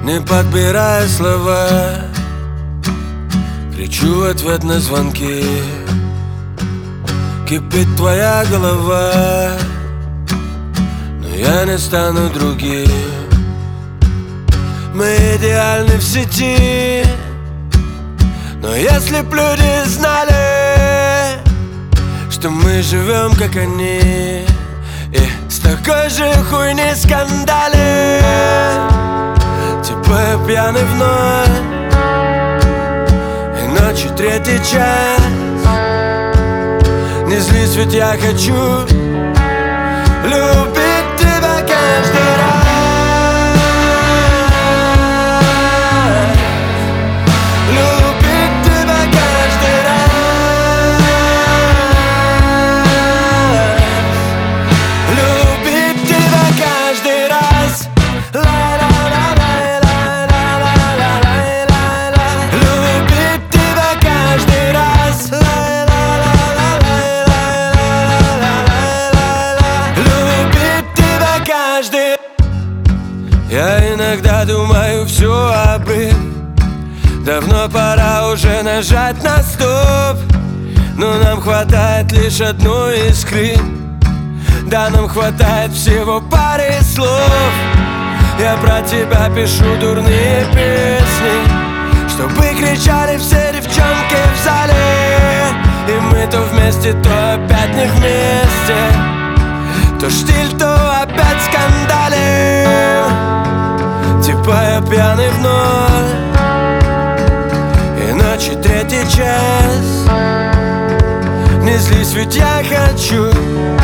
Не подбирая слова, кричу в ответ на звонки. Кипит твоя голова, но я не стану другим. Мы идеальны в сети, но если б люди знали, что мы живем как они, и с такой же хуйни скандали. Типа я пьяный вновь, и ночью 3-й час. Не злись, ведь я хочу любить тебя каждый раз. Любить тебя каждый раз. Любить тебя каждый раз. Любить тебя каждый раз. Я иногда думаю все обрыв. Давно пора уже нажать на стоп, но нам хватает лишь одной искры. Да, нам хватает всего пары слов. Я про тебя пишу дурные песни, чтобы кричали все девчонки в зале. И мы то вместе, то опять не вместе, то штиль, то опять скандалим. Типа я пьяный вновь, и ночью 3-й час. Не злись, ведь я хочу